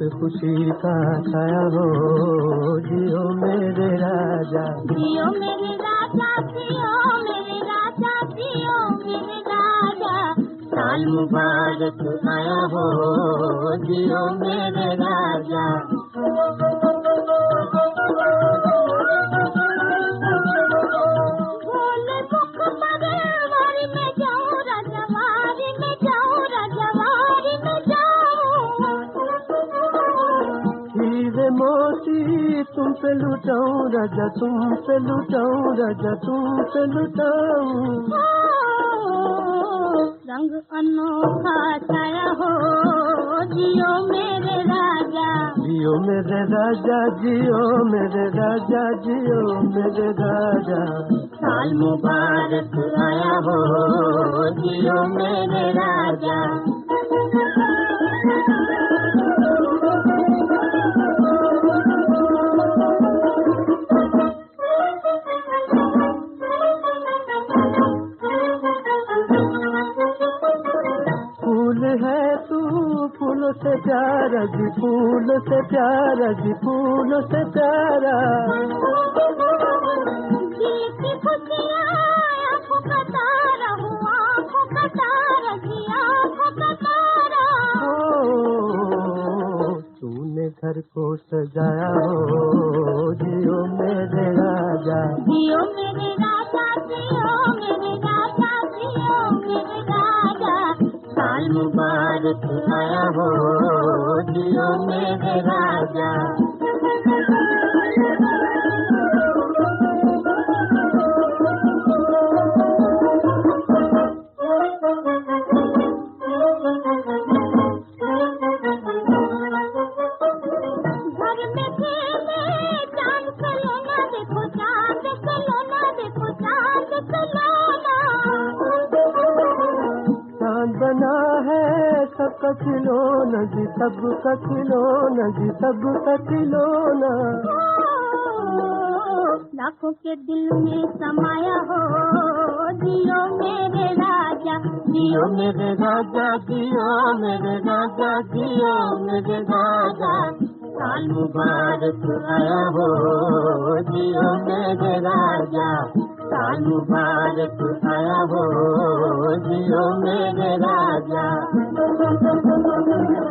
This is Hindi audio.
पे खुशी का छाया हो, जियो मेरे राजा। जियो मेरे राजा, जियो मेरे राजा, जियो मेरे राजा। साल मुबारक आया हो, जियो मेरे राजा। बोले मुख मरे वारी में जाऊं राजा, वारी में जाऊं राजा, वारी में जाऊं। हीरे मोती तुम पे लुटाऊं राजा, तुम पे लुटाऊं राजा, तुम पे लुटाऊं। रंग अनोखा छाया हो, जियो मेरे राजा। जियो मेरे राजा, जियो मेरे राजा, जियो मेरे राजा। साल मुबारक आया हो, जियो मेरे राजा। फूल है तू फूलों से प्यारा जी, फूलों से प्यारा जी, फूलों से प्यारा। दिल की खुशियाँ आँखों का तारा हूँ, आँखों का तारा जी, आँखों का तारा। तूने घर को सजाया हो, जियो मेरे राजा। जियो मेरे राजा, जियो मेरे राजा, जियो मेरे राजा। साल मुबारक आया हो, जियो मेरे राजा। घर में खेले चांद खिलौना, देखो चांद खिलौना, देखो चांद खिलौना। चांद बना है सबका खिलौना जी, सबका खिलौना जी, सबका खिलौना। लाखों के दिल में समाया हो, जियो मेरे राजा। जियो मेरे राजा, जियो मेरे राजा, जियो मेरे राजा। साल मुबारक आया हो, जियो मेरे राजा। साल मुबारक आया हो, जियो मेरे राजा।